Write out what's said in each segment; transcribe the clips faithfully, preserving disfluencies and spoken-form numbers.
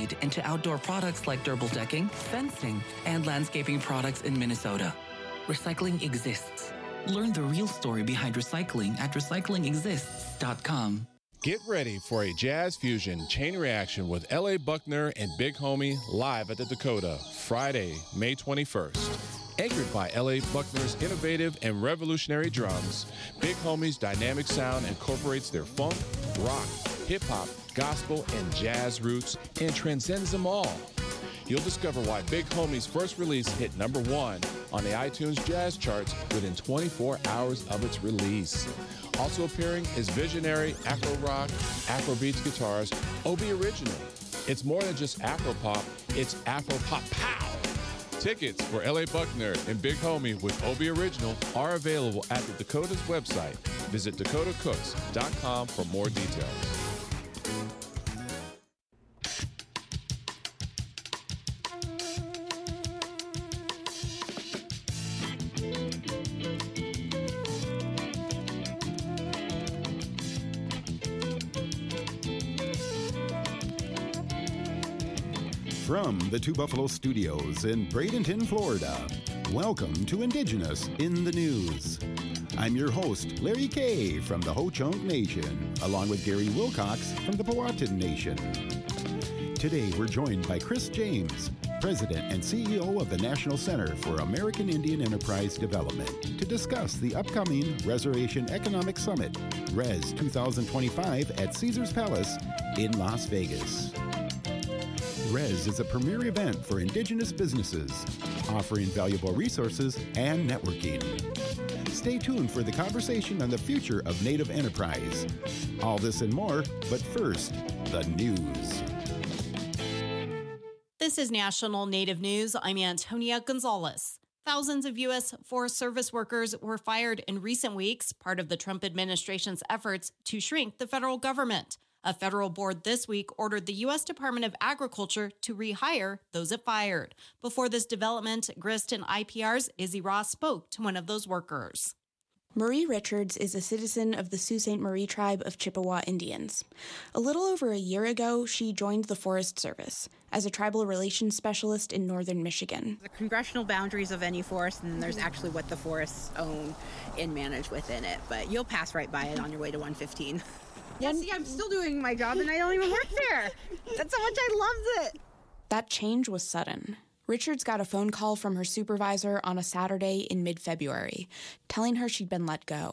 upgrade into outdoor products like durable decking, fencing, and landscaping products in Minnesota. Recycling exists. Learn the real story behind recycling at recycling exists dot com. Get ready for a jazz fusion chain reaction with L A. Buckner and Big Homie live at the Dakota, Friday, May twenty-first. Anchored by L A. Buckner's innovative and revolutionary drums, Big Homie's dynamic sound incorporates their funk, rock, hip-hop, gospel, and jazz roots and transcends them all. You'll discover why Big Homie's first release hit number one on the iTunes Jazz charts within twenty-four hours of its release. Also appearing is visionary Afro rock, Afrobeats guitarist, Obi Original. It's more than just Afro pop, it's Afro pop pow! Tickets for L A. Buckner and Big Homie with Obi Original are available at the Dakota's website. Visit dakota cooks dot com for more details. From the Two Buffalo Studios in Bradenton, Florida, welcome to Indigenous in the News. I'm your host, Larry Kay from the Ho-Chunk Nation, along with Gary Wilcox from the Powhatan Nation. Today we're joined by Chris James, President and C E O of the National Center for American Indian Enterprise Development, to discuss the upcoming Reservation Economic Summit, R E S twenty twenty-five, at Caesars Palace in Las Vegas. R E S is a premier event for Indigenous businesses, offering valuable resources and networking. Stay tuned for the conversation on the future of Native enterprise. All this and more, but first, the news. This is National Native News. I'm Antonia Gonzalez. Thousands of U S Forest Service workers were fired in recent weeks, part of the Trump administration's efforts to shrink the federal government. A federal board this week ordered the U S Department of Agriculture to rehire those it fired. Before this development, Grist and I P R's Izzy Ross spoke to one of those workers. Marie Richards is a citizen of the Sault Ste. Marie tribe of Chippewa Indians. A little over a year ago, she joined the Forest Service as a tribal relations specialist in northern Michigan. The congressional boundaries of any forest, and then there's actually what the forests own and manage within it. But you'll pass right by it on your way to one fifteen. Yeah, see, I'm still doing my job and I don't even work there. That's how much I loved it. That change was sudden. Richards got a phone call from her supervisor on a Saturday in mid-February, telling her she'd been let go.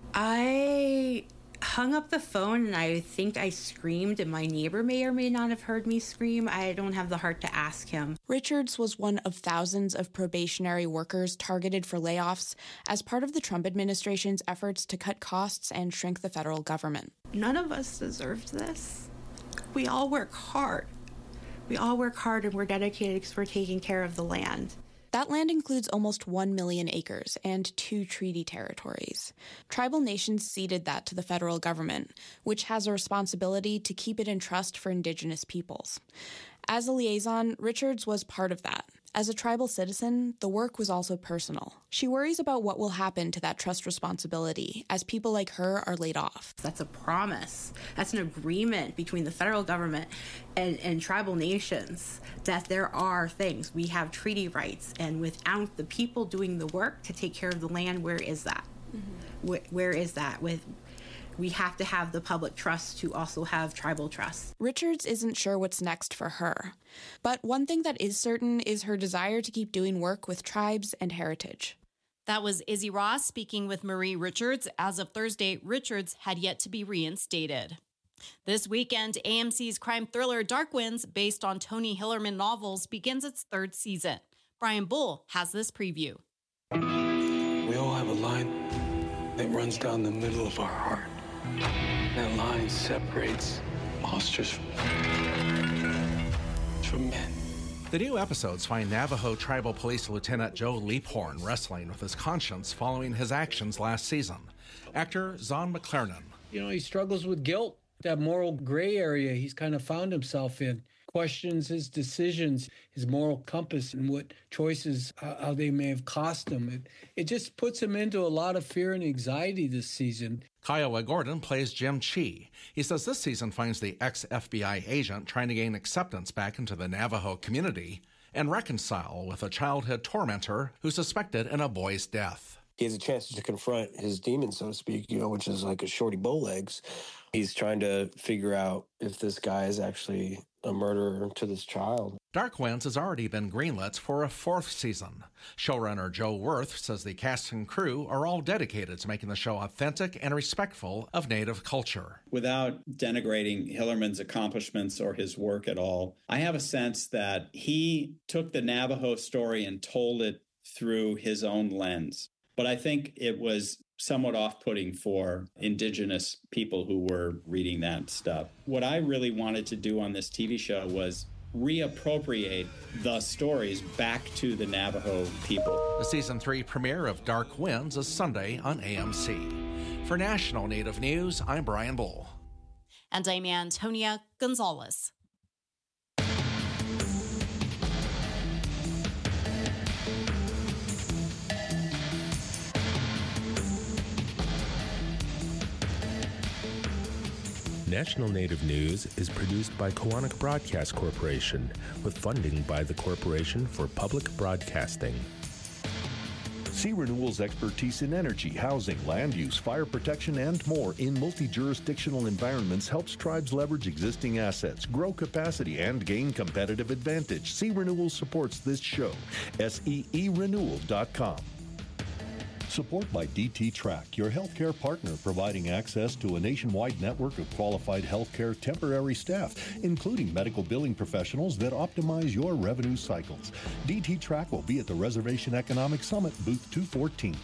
I hung up the phone and I think I screamed, and my neighbor may or may not have heard me scream. I don't have the heart to ask him. Richards was one of thousands of probationary workers targeted for layoffs as part of the Trump administration's efforts to cut costs and shrink the federal government. None of us deserved this. We all work hard. We all work hard and we're dedicated because we're taking care of the land. That land includes almost one million acres and two treaty territories. Tribal nations ceded that to the federal government, which has a responsibility to keep it in trust for Indigenous peoples. As a liaison, Richards was part of that. As a tribal citizen, the work was also personal. She worries about what will happen to that trust responsibility as people like her are laid off. That's a promise. That's an agreement between the federal government and, and tribal nations that there are things. We have treaty rights, and without the people doing the work to take care of the land, where is that? Mm-hmm. Where, where is that? With We have to have the public trust to also have tribal trust. Richards isn't sure what's next for her. But one thing that is certain is her desire to keep doing work with tribes and heritage. That was Izzy Ross speaking with Marie Richards. As of Thursday, Richards had yet to be reinstated. This weekend, A M C's crime thriller Dark Winds, based on Tony Hillerman novels, begins its third season. Brian Bull has this preview. We all have a line that runs down the middle of our heart. That line separates monsters from men. The new episodes find Navajo Tribal Police Lieutenant Joe Leaphorn wrestling with his conscience following his actions last season. Actor Zahn McClarnon. You know, he struggles with guilt, that moral gray area he's kind of found himself in. questions his decisions, his moral compass, and what choices, how, how they may have cost him. It, it just puts him into a lot of fear and anxiety this season. Kiowa Gordon plays Jim Chi. He says this season finds the ex-F B I agent trying to gain acceptance back into the Navajo community and reconcile with a childhood tormentor who's suspected in a boy's death. He has a chance to confront his demon, so to speak, you know, which is like a shorty bowlegs. He's trying to figure out if this guy is actually a murderer to this child. Dark Winds has already been greenlit for a fourth season. Showrunner Joe Worth says the cast and crew are all dedicated to making the show authentic and respectful of Native culture. Without denigrating Hillerman's accomplishments or his work at all, I have a sense that he took the Navajo story and told it through his own lens. But I think it was somewhat off-putting for indigenous people who were reading that stuff. What I really wanted to do on this T V show was reappropriate the stories back to the Navajo people. The season three premiere of Dark Winds is Sunday on A M C. For National Native News, I'm Brian Bull. And I'm Antonia Gonzalez. National Native News is produced by Koahnic Broadcast Corporation with funding by the Corporation for Public Broadcasting. Sea Renewal's expertise in energy, housing, land use, fire protection, and more in multi-jurisdictional environments helps tribes leverage existing assets, grow capacity, and gain competitive advantage. Sea Renewal supports this show. S E E renewal dot com. Support by D T Track, your healthcare partner, providing access to a nationwide network of qualified healthcare temporary staff, including medical billing professionals that optimize your revenue cycles. D T Track will be at the Reservation Economic Summit, booth two fourteen.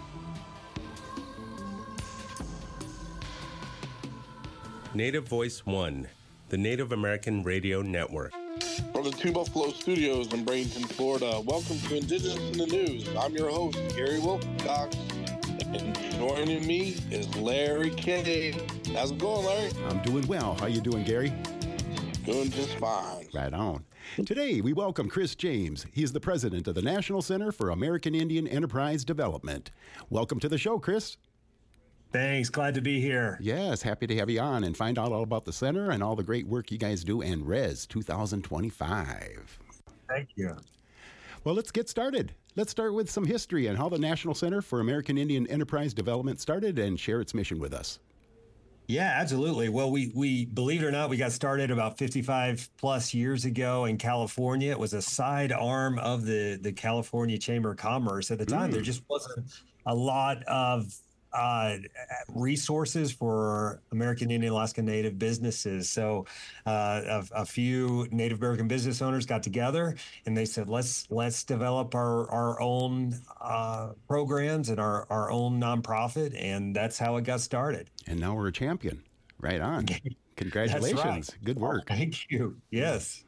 Native Voice One, the Native American Radio Network. From the Two Buffalo Studios in Bradenton, Florida, welcome to Indigenous in the News. I'm your host, Gary Wilcox, and joining me is Larry K. How's it going, Larry? I'm doing well. How you doing, Gary? Doing just fine. Right on. Today, we welcome Chris James. He is the president of the National Center for American Indian Enterprise Development. Welcome to the show, Chris. Thanks. Glad to be here. Yes, happy to have you on and find out all about the center and all the great work you guys do and Res twenty twenty-five. Thank you. Well, let's get started. Let's start with some history and how the National Center for American Indian Enterprise Development started and share its mission with us. Yeah, absolutely. Well, we, we believe it or not, we got started about fifty-five plus years ago in California. It was a side arm of the, the California Chamber of Commerce. At the time, mm. there just wasn't a lot of Uh, resources for American Indian Alaska Native businesses. So uh, a, a few Native American business owners got together and they said, let's let's develop our, our own uh, programs and our, our own nonprofit. And that's how it got started. And now we're a champion. Right on. Congratulations. Right. Good work. Oh, thank you. Yes.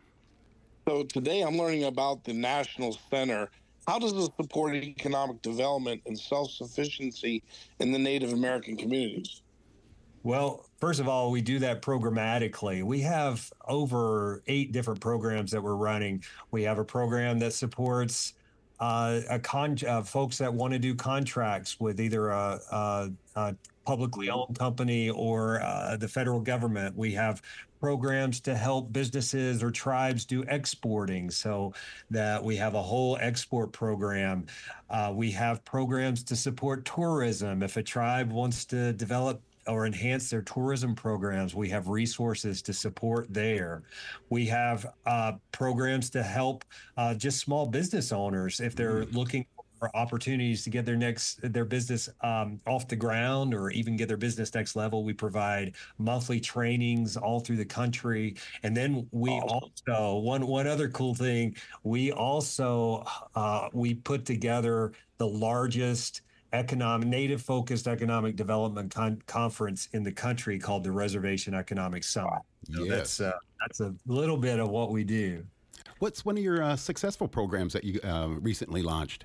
So today I'm learning about the National Center. How does it support economic development and self-sufficiency in the Native American communities? Well, first of all, we do that programmatically. We have over eight different programs that we're running. We have a program that supports uh, a con- uh, folks that want to do contracts with either a, a, a publicly owned company or uh, the federal government. We have programs to help businesses or tribes do exporting, so that we have a whole export program. Uh, we have programs to support tourism. If a tribe wants to develop or enhance their tourism programs, we have resources to support there. We have uh, programs to help uh, just small business owners if they're mm. looking for opportunities to get their next their business um, off the ground or even get their business next level. We provide monthly trainings all through the country. And then we awesome. also, one one other cool thing, we also, uh, we put together the largest economic, native-focused economic development con- conference in the country called the Reservation Economic Summit. So yes. that's, uh, that's a little bit of what we do. What's one of your uh, successful programs that you uh, recently launched?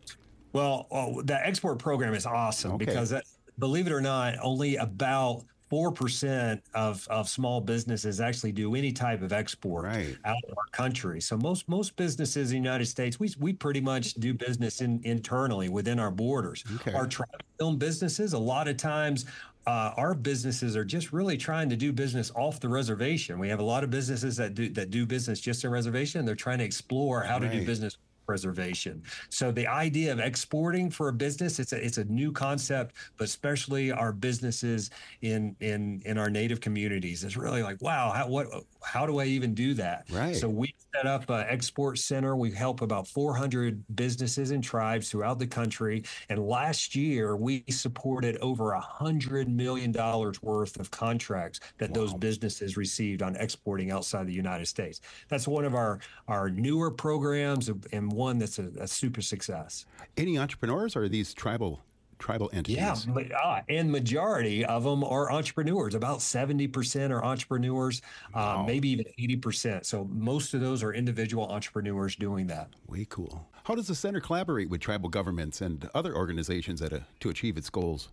Well, oh, the export program is awesome okay. because, that, believe it or not, only about four percent of, of small businesses actually do any type of export right. out of our country. So most most businesses in the United States, we we pretty much do business in, internally within our borders. Okay. Our tribe-owned businesses, a lot of times, uh, our businesses are just really trying to do business off the reservation. We have a lot of businesses that do that do business just on reservation, and they're trying to explore how right. to do business reservation. So the idea of exporting for a business, it's a it's a new concept, but especially our businesses in in in our native communities, is really like, wow, how what how do I even do that? Right. So we set up an export center. We help about four hundred businesses and tribes throughout the country. And last year we supported over a hundred million dollars worth of contracts that wow. those businesses received on exporting outside the United States. That's one of our our newer programs, and one that's a, a super success. Any entrepreneurs, or are these tribal tribal entities? Yeah, but, uh, and majority of them are entrepreneurs. About seventy percent are entrepreneurs, wow. uh, maybe even eighty percent. So most of those are individual entrepreneurs doing that. Way cool. How does the center collaborate with tribal governments and other organizations at a, to achieve its goals?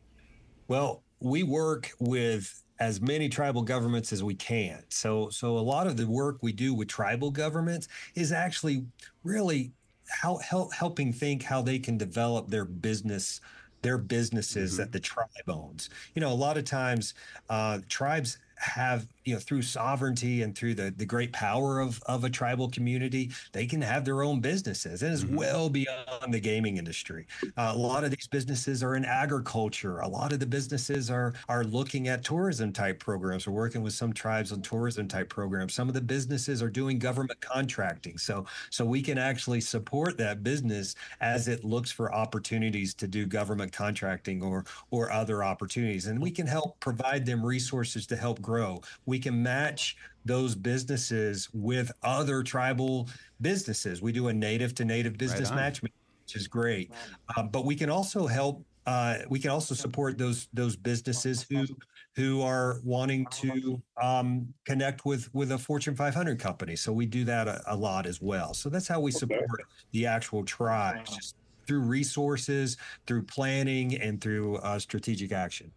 Well, we work with as many tribal governments as we can. So so a lot of the work we do with tribal governments is actually really how, help, helping think how they can develop their business, their businesses mm-hmm. that the tribe owns. You know, a lot of times uh, tribes have, you know, through sovereignty and through the, the great power of, of a tribal community, they can have their own businesses, and it's mm-hmm. well beyond the gaming industry. Uh, a lot of these businesses are in agriculture. A lot of the businesses are are looking at tourism type programs. We're working with some tribes on tourism type programs. Some of the businesses are doing government contracting. So so we can actually support that business as it looks for opportunities to do government contracting or or other opportunities. And we can help provide them resources to help grow. We can match those businesses with other tribal businesses. We do a native to native business right match, which is great. Uh, but we can also help. Uh, we can also support those those businesses who who are wanting to um, connect with with a Fortune five hundred company. So we do that a, a lot as well. So that's how we support okay. the actual tribes, just through resources, through planning, and through uh, strategic action.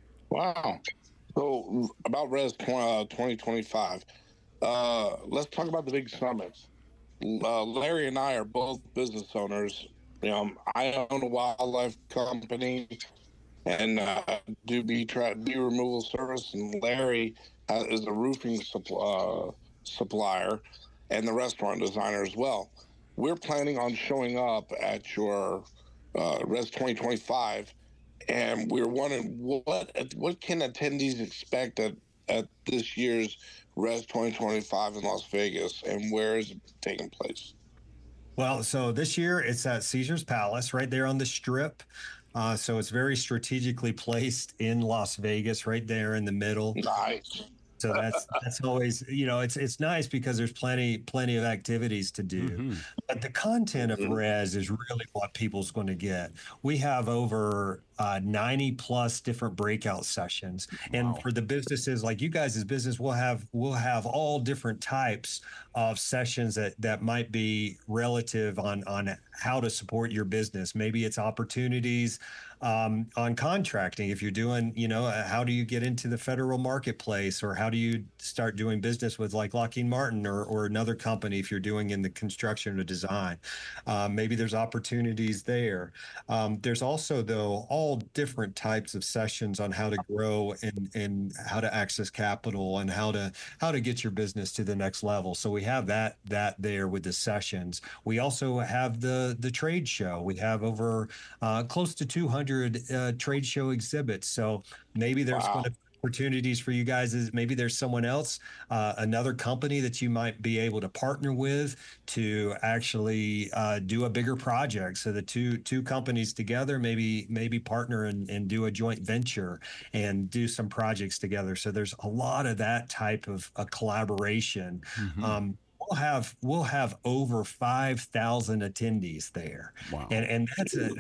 Wow. So about Res twenty twenty-five, uh, let's talk about the big summits. Uh, Larry and I are both business owners. You know, I own a wildlife company and uh, do bee, tra- bee removal service, and Larry uh, is a roofing supp- uh, supplier and the restaurant designer as well. We're planning on showing up at your uh, Res twenty twenty-five. And we're wondering what what can attendees expect at, at this year's Res twenty twenty-five in Las Vegas, and where is it taking place? Well, so this year it's at Caesars Palace, right there on the Strip. Uh, so it's very strategically placed in Las Vegas, right there in the middle. Nice. So that's that's always, you know, it's it's nice because there's plenty plenty of activities to do. Mm-hmm. But the content of Res is really what people's going to get. We have over uh, ninety plus different breakout sessions, wow. and for the businesses like you guys' business, we'll have we'll have all different types of sessions that that might be relative on on how to support your business. Maybe it's opportunities um, on contracting. If you're doing, you know, uh, how do you get into the federal marketplace, or how do you start doing business with like Lockheed Martin or, or another company if you're doing in the construction or design. Um, maybe there's opportunities there. Um, there's also, though, all different types of sessions on how to grow and, and how to access capital and how to how to get your business to the next level. So we have that that there with the sessions. We also have the the trade show. We have over uh, close to two hundred uh, trade show exhibits. So maybe there's wow. going to opportunities for you guys is maybe there's someone else, uh, another company that you might be able to partner with to actually uh, do a bigger project. So the two two companies together maybe maybe partner and, and do a joint venture and do some projects together. So there's a lot of that type of a collaboration. Mm-hmm. Um, We'll have we'll have over five thousand attendees there, wow. and and that's a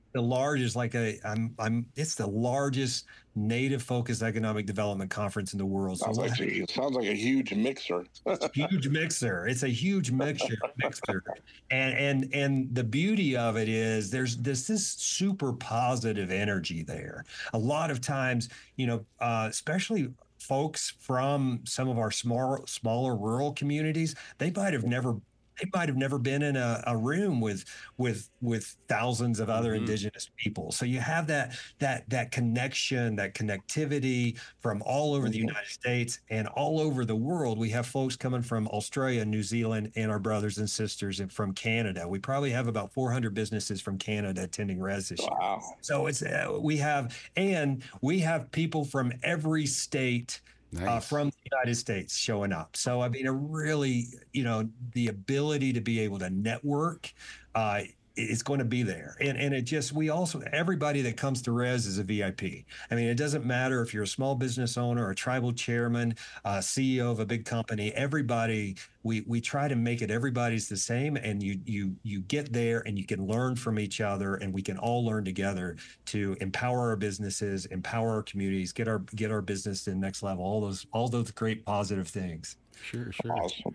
the largest, like a, I'm, I'm, it's the largest Native focused economic development conference in the world. Sounds, so like, a, it sounds like a huge mixer. huge mixer. It's a huge mixture, mixer. And, and, and the beauty of it is there's this, this super positive energy there. A lot of times, you know, uh, especially folks from some of our small, smaller rural communities, they might have never They might have never been in a, a room with with with thousands of other mm-hmm. indigenous people. So you have that that that connection, that connectivity from all over mm-hmm. the United States and all over the world. We have folks coming from Australia, New Zealand, and our brothers and sisters from Canada. We probably have about four hundred businesses from Canada attending Res this wow. year. So it's uh, we have and we have people from every state. Nice. Uh, from the United States showing up. So, I mean, a really, you know, the ability to be able to network uh, is going to be there. And and it just, we also, everybody that comes to Res is a V I P. I mean, it doesn't matter if you're a small business owner, a tribal chairman, a C E O of a big company, everybody, we we try to make it everybody's the same. And you you you get there and you can learn from each other, and we can all learn together to empower our businesses, empower our communities, get our get our business to the next level, all those all those great positive things. Sure, sure. Awesome.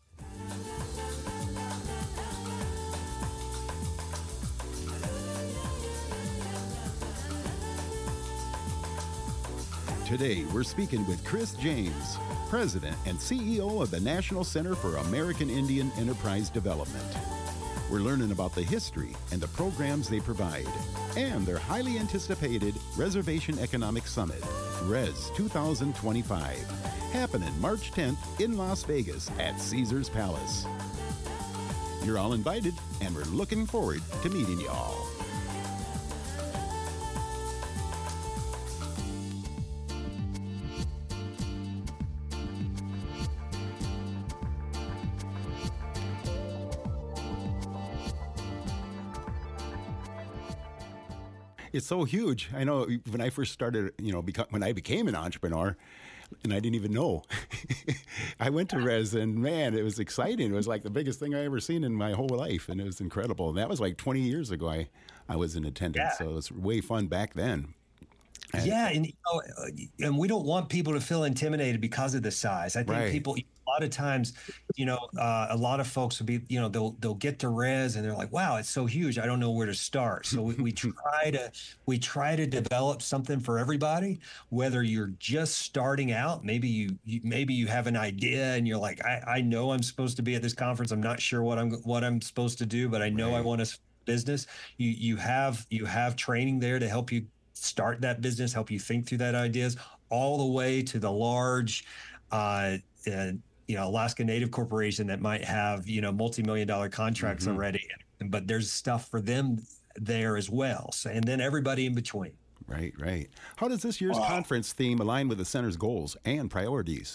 Today, we're speaking with Chris James, President and C E O of the National Center for American Indian Enterprise Development. We're learning about the history and the programs they provide, and their highly anticipated Reservation Economic Summit, Res twenty twenty-five, happening March tenth in Las Vegas at Caesars Palace. You're all invited, and we're looking forward to meeting you all. It's so huge. I know when I first started, you know, beca- when I became an entrepreneur, and I didn't even know, I went to Res, and man, it was exciting. It was like the biggest thing I ever seen in my whole life, and it was incredible. And that was like twenty years ago. I, I was in attendance, yeah. So it was way fun back then. And yeah, and you know, and we don't want people to feel intimidated because of the size. I think right. people. A lot of times, you know, uh, a lot of folks will be, you know, they'll they'll get to Res and they're like, wow, it's so huge. I don't know where to start. So we, we try to we try to develop something for everybody, whether you're just starting out, maybe you, you maybe you have an idea and you're like, I, I know I'm supposed to be at this conference. I'm not sure what I'm what I'm supposed to do, but I know right. I want to business. You you have you have training there to help you start that business, help you think through that ideas, all the way to the large uh, uh you know, Alaska Native Corporation that might have, you know, multi-million dollar contracts mm-hmm. already, but there's stuff for them there as well. So, and then everybody in between. Right, right. How does this year's wow. conference theme align with the center's goals and priorities?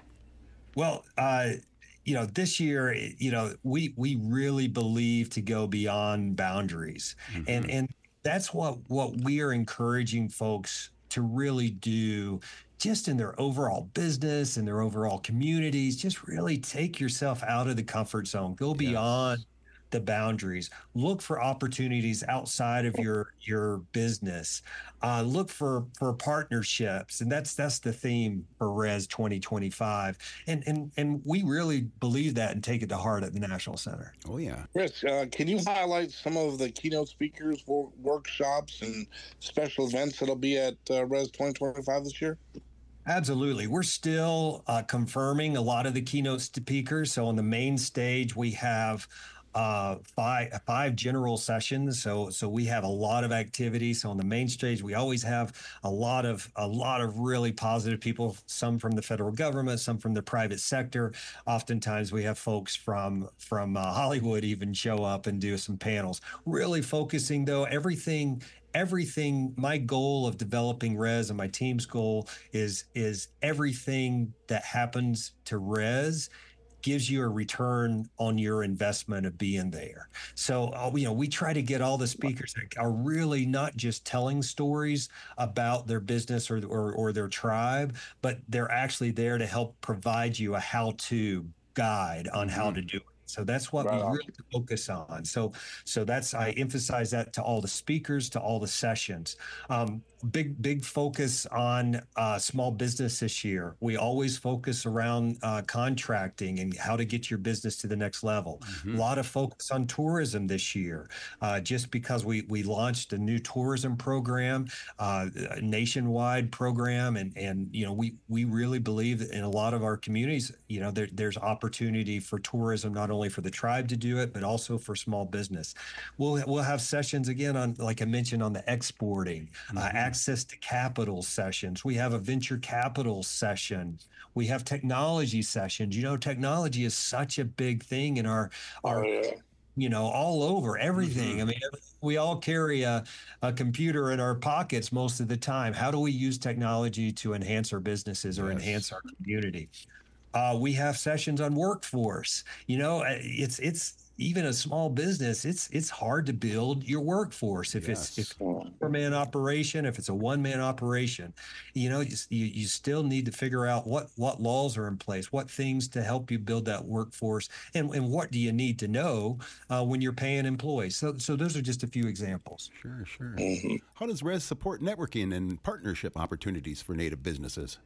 Well, uh, you know, this year, you know, we we really believe to go beyond boundaries, mm-hmm. and and that's what what we are encouraging folks to really do. Just in their overall business and their overall communities, just really take yourself out of the comfort zone, go beyond yes. the boundaries, look for opportunities outside of your your business, uh, look for for partnerships, and that's that's the theme for Res twenty twenty-five, and and and we really believe that and take it to heart at the National Center. Oh yeah, Chris, uh, can you highlight some of the keynote speakers, for workshops, and special events that'll be at uh, Res twenty twenty-five this year? Absolutely. We're still uh, confirming a lot of the keynote speakers. So on the main stage, we have uh, five five general sessions. So so we have a lot of activity. So on the main stage, we always have a lot of a lot of really positive people. Some from the federal government, some from the private sector. Oftentimes, we have folks from from uh, Hollywood even show up and do some panels. Really focusing though everything. Everything, my goal of developing Res and my team's goal is is everything that happens to Res gives you a return on your investment of being there. So, uh, you know, we try to get all the speakers that are really not just telling stories about their business or or, or their tribe, but they're actually there to help provide you a how-to guide on how to do it. So that's what Right we on. really focus on. So, so that's, I emphasize that to all the speakers, to all the sessions. Um, big, big focus on uh, small business this year. We always focus around uh, contracting and how to get your business to the next level. Mm-hmm. A lot of focus on tourism this year, uh, just because we we launched a new tourism program, uh, a nationwide program, and and you know we we really believe that in a lot of our communities, you know, there, there's opportunity for tourism, not only for the tribe to do it, but also for small business. We'll we'll have sessions again on, like I mentioned, on the exporting, mm-hmm. uh, access to capital sessions. We have a venture capital session. We have technology sessions. You know, technology is such a big thing in our our. Oh, yeah. You know, all over everything. Mm-hmm. I mean, we all carry a, a computer in our pockets most of the time. How do we use technology to enhance our businesses or Yes. enhance our community? Uh, we have sessions on workforce. You know, it's it's even a small business. It's it's hard to build your workforce if Yes. it's if it's a four man operation, if it's a one man operation. You know, you, you you still need to figure out what what laws are in place, what things to help you build that workforce, and and what do you need to know uh, when you're paying employees. So so those are just a few examples. Sure, sure. How does R E S support networking and partnership opportunities for Native businesses?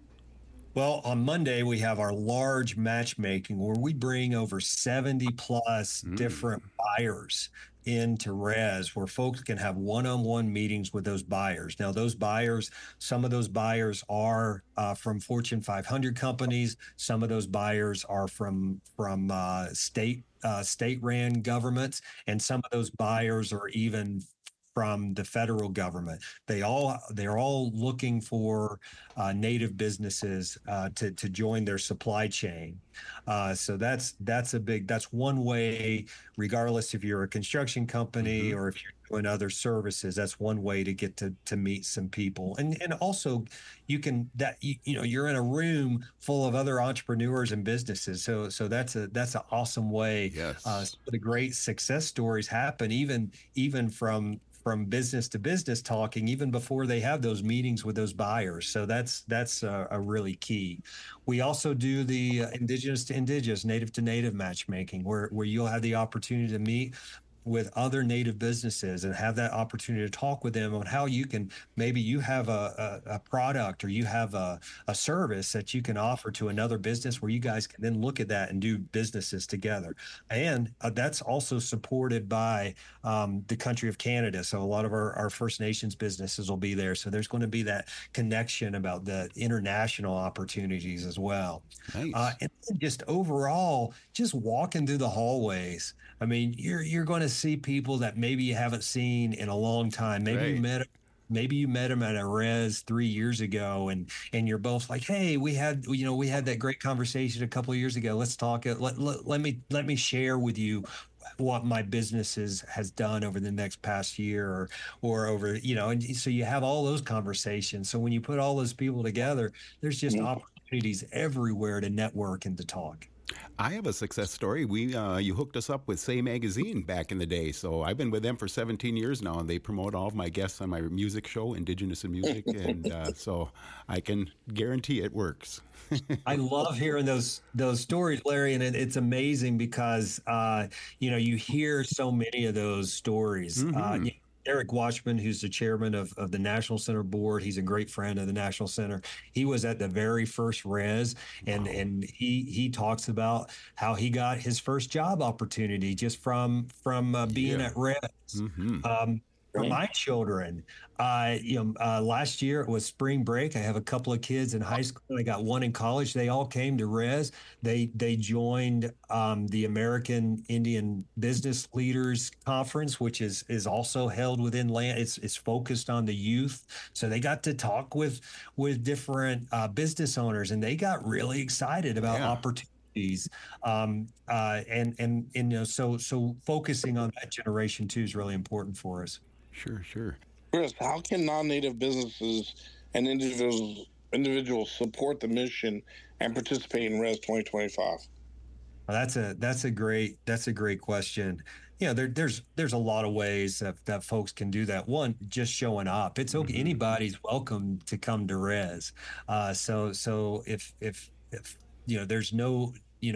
Well, on Monday, we have our large matchmaking where we bring over seventy plus Mm. different buyers into R E S, where folks can have one-on-one meetings with those buyers. Now, those buyers, some of those buyers are uh, from Fortune five hundred companies. Some of those buyers are from from uh, state uh, state-ran governments, and some of those buyers are even from the federal government. They all they're all looking for uh, Native businesses uh, to to join their supply chain. Uh, so that's that's a big that's one way. Regardless if you're a construction company Mm-hmm. or if you're doing other services, that's one way to get to to meet some people. And and also you can that you, you know you're in a room full of other entrepreneurs and businesses. So so that's a that's an awesome way. Yes. Uh, some of the great success stories happen even even from. from business to business talking, even before they have those meetings with those buyers. So that's that's a, a really key. We also do the uh, indigenous to indigenous, native to native matchmaking, where where you'll have the opportunity to meet with other Native businesses and have that opportunity to talk with them on how you can, maybe you have a, a, a product or you have a, a service that you can offer to another business where you guys can then look at that and do businesses together. And uh, that's also supported by um, the country of Canada. So a lot of our, our First Nations businesses will be there. So there's going to be that connection about the international opportunities as well. Nice. Uh, and then just overall, just walking through the hallways. I mean, you're you're going to see people that maybe you haven't seen in a long time. Maybe Right. you met maybe you met them at a R E S three years ago, and and you're both like, hey, we had you know we had that great conversation a couple of years ago. Let's talk. Let let, let me let me share with you what my business is, has done over the next past year or or over you know and so you have all those conversations. So when you put all those people together, there's just Mhm. opportunities everywhere to network and to talk. I have a success story. We uh, you hooked us up with Say Magazine back in the day, so I've been with them for seventeen years now, and they promote all of my guests on my music show, Indigenous in Music, and uh, so I can guarantee it works. I love hearing those those stories, Larry, and it, it's amazing because uh, you know you hear so many of those stories. Mhm. Uh, you Eric Watchman, who's the chairman of, of the National Center Board, he's a great friend of the National Center. He was at the very first R E S, and Wow. and he he talks about how he got his first job opportunity just from from uh, being Yeah. at R E S. Mhm. Um, for my children, uh, you know, uh, last year it was spring break. I have a couple of kids in high school. I got one in college. They all came to R E S. They they joined um, the American Indian Business Leaders Conference, which is is also held within land. It's it's focused on the youth. So they got to talk with with different uh, business owners, and they got really excited about Yeah. opportunities. Um, uh, and and and you know, so so focusing on that generation too is really important for us. Sure, sure. Chris, how can non-native businesses and individuals individuals support the mission and participate in R E S twenty twenty-five? Well, that's a that's a great that's a great question. You know, there, there's there's a lot of ways that, that folks can do that. One, just showing up. It's okay. Mhm. Anybody's welcome to come to R E S. Uh, so so if if if you know, there's no you know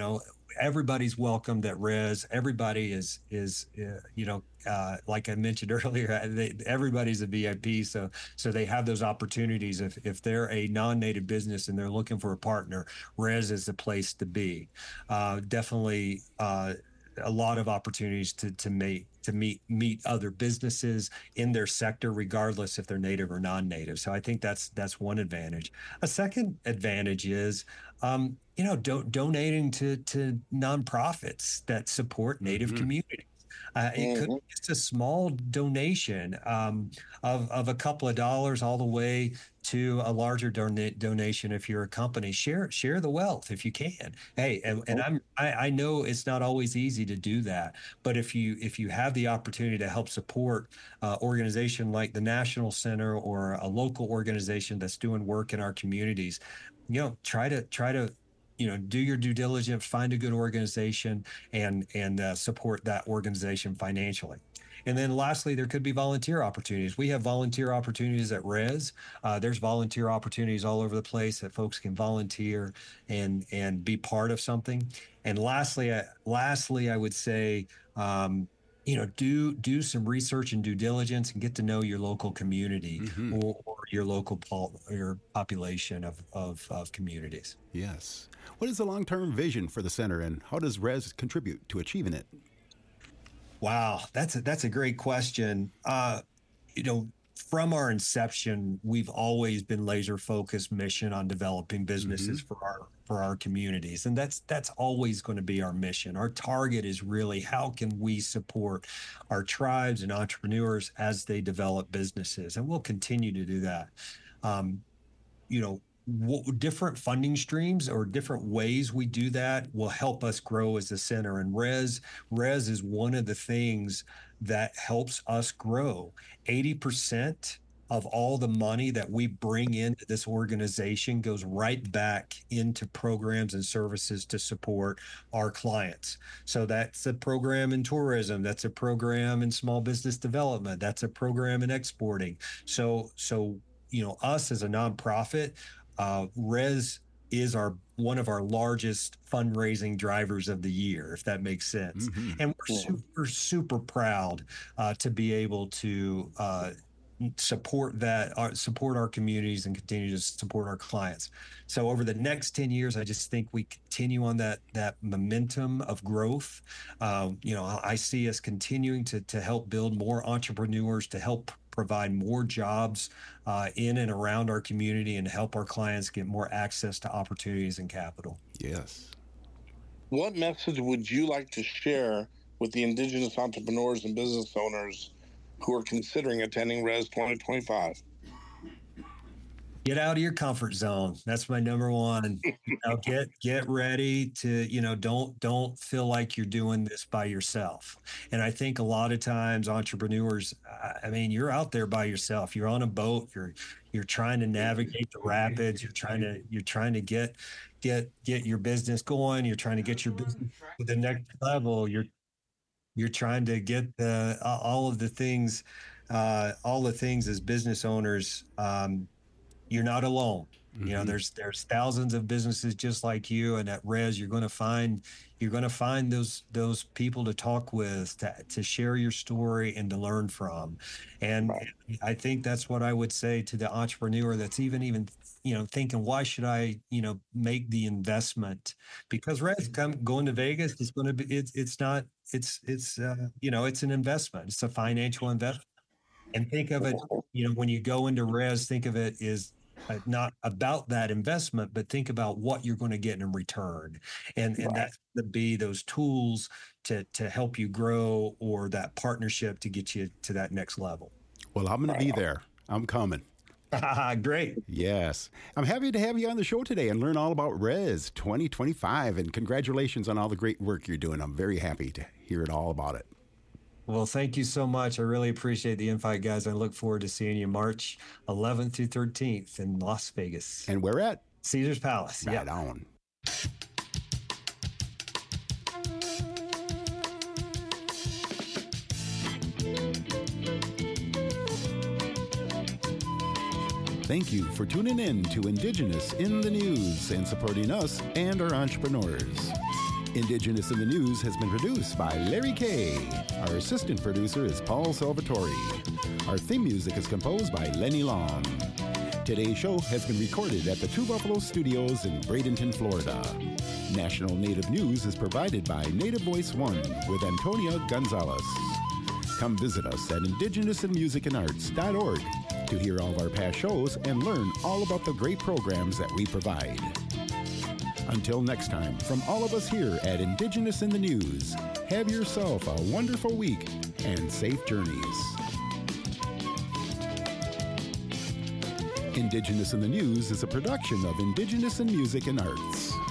everybody's welcomed at Res. Everybody is, is uh, you know, uh, like I mentioned earlier, they, everybody's a V I P. So so they have those opportunities. If, if they're a non-native business and they're looking for a partner, Res is the place to be. Uh, definitely uh, a lot of opportunities to to meet to meet meet other businesses in their sector, regardless if they're native or non-native. So I think that's that's one advantage. A second advantage is, um, you know, do, donating to to nonprofits that support Native mm-hmm. communities. Uh, it mm-hmm. could be just a small donation um, of, of a couple of dollars all the way to a larger don- donation if you're a company. Share share the wealth if you can. Hey, and, and I'm I, I know it's not always easy to do that, but if you if you have the opportunity to help support uh, organization like the National Center or a local organization that's doing work in our communities, you know, try to try to. you know, do your due diligence, find a good organization, and and uh, support that organization financially. And then lastly, there could be volunteer opportunities. We have volunteer opportunities at Res. Uh, there's volunteer opportunities all over the place that folks can volunteer and and be part of something. And lastly, uh, lastly, I would say, um, you know, do do some research and due diligence and get to know your local community mm-hmm. or, or your local pol- your population of, of of communities. Yes. What is the long-term vision for the center, and how does Res contribute to achieving it? Wow, that's a, that's a great question. Uh, you know, from our inception, we've always been laser-focused mission on developing businesses mm-hmm. for our for our communities, and that's that's always going to be our mission. Our target is really how can we support our tribes and entrepreneurs as they develop businesses, and we'll continue to do that. Um, you know. Different funding streams or different ways we do that will help us grow as a center. And Res, Res is one of the things that helps us grow. eighty percent of all the money that we bring into this organization goes right back into programs and services to support our clients. So that's a program in tourism, that's a program in small business development, that's a program in exporting. So, so you know, us as a nonprofit, Uh, Res is our one of our largest fundraising drivers of the year, if that makes sense. Mm-hmm. And we're cool. super, super proud uh, to be able to uh, support that, uh, support our communities and continue to support our clients. So over the next ten years, I just think we continue on that that momentum of growth. Um, you know, I see us continuing to to help build more entrepreneurs, to help provide more jobs uh, in and around our community and help our clients get more access to opportunities and capital. Yes. What message would you like to share with the Indigenous entrepreneurs and business owners who are considering attending Res twenty twenty-five? Get out of your comfort zone. That's my number one. You know, get get ready to, you know, don't don't feel like you're doing this by yourself. And I think a lot of times entrepreneurs, I mean, you're out there by yourself. You're on a boat. You're you're trying to navigate the rapids. You're trying to you're trying to get get get your business going. You're trying to get your business to the next level. You're you're trying to get the all of the things, uh, all the things as business owners. Um, You're not alone. Mm-hmm. You know, there's there's thousands of businesses just like you, and at Res, you're going to find you're going to find those those people to talk with, to to share your story and to learn from. And right. I think that's what I would say to the entrepreneur that's even even you know thinking, why should I you know make the investment? Because Res come going to Vegas is going to be it's it's not it's it's uh, you know it's an investment. It's a financial investment. And think of it, you know, when you go into Res, think of it as uh, not about that investment, but think about what you're going to get in return. And, and right. that's going to be those tools to to help you grow, or that partnership to get you to that next level. Well, I'm going to be there. I'm coming. Great. Yes. I'm happy to have you on the show today and learn all about Res twenty twenty-five. And congratulations on all the great work you're doing. I'm very happy to hear it all about it. Well, thank you so much. I really appreciate the invite, guys. I look forward to seeing you March eleventh through thirteenth in Las Vegas. And where at? Caesars Palace. Right yep. on. Thank you for tuning in to Indigenous in the News and supporting us and our entrepreneurs. Indigenous in the News has been produced by Larry Kay. Our assistant producer is Paul Salvatore. Our theme music is composed by Lenny Long. Today's show has been recorded at the Two Buffalo Studios in Bradenton, Florida. National Native News is provided by Native Voice One with Antonia Gonzalez. Come visit us at indigenous in music and arts dot org to hear all of our past shows and learn all about the great programs that we provide. Until next time, from all of us here at Indigenous in the News, have yourself a wonderful week and safe journeys. Indigenous in the News is a production of Indigenous in Music and Arts.